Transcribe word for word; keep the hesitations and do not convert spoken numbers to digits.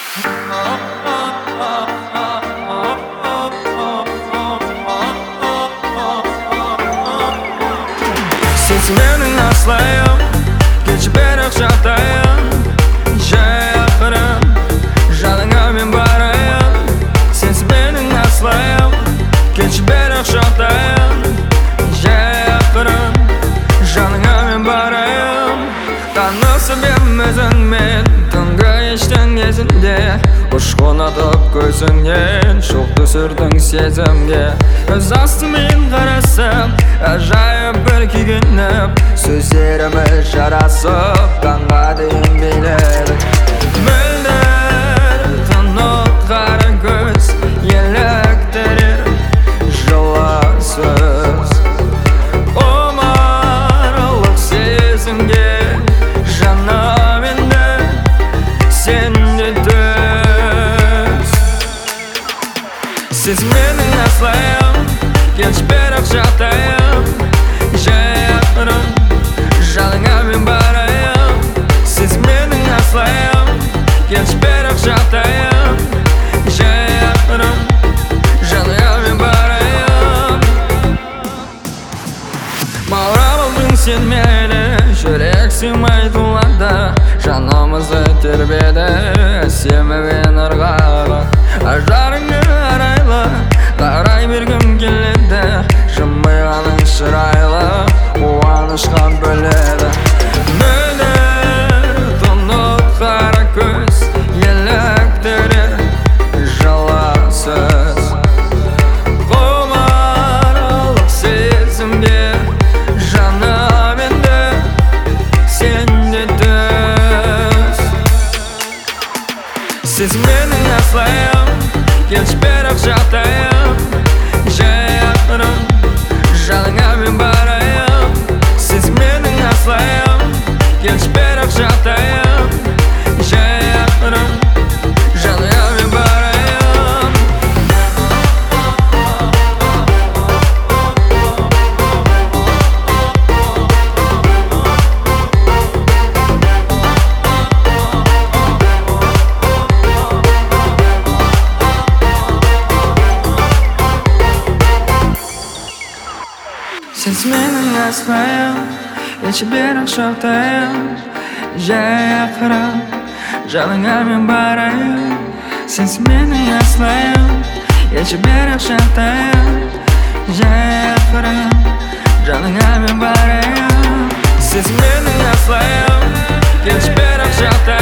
Sensiz mening aslayım, kech beraq жағдайым, жай ақырым, жаныңа мен барайын. Sensiz mening aslayım, kech beraq жағдайым, жай ақырым, жаныңа мен барайын. Танысып ем өзіңмен түнгі ештің кезінде, ұшқын атып көзіңнен шоқ түсірдің сезімге. Көз астымен қарасам, ажайып бір күйгеніп, сөздеріміз жарасып қанға дейін биледік. Мөлдір тұнық қара көз еліктірер жылы сөз, омарлық сезімге жаным енді сен де төз. Сіз менің асылым, кеш берақ жағдайым, жай ақырым, жаныңа мен барайын. Сіз менің асылым, кеш берақ жағдайым, жай ақырым, жаныңа мен барайын. Мағрабылдың сен мейлі, жүрек сыймай тулады, жанымызды тербеді семімен ырғағы. Ажарыңы арайлы, қарай бергім келеді, жымиғаның шырайлы, қуанышқа бөледі. Мөлдір тұнық қара көз еліктірер жылы сөз, құмарлық сезімге жаным енді сен де төз. Сіз менің асылым, кеш берақ жағдайым, жай ақырым, жаныңа мен барайын. Сіз менің асылым, кеш берақ жағдайым, жай ақырым, жаныңа мен барайын. Сіз менің асылым, кеш берақ жағдайым, жай ақырым, жаныңа мен барайын. Сіз менің асылым, кеш берақ жағдайым, жай ақырым, жаныңа мен барайын. Сіз менің асылым, кеш берақ жағдайым.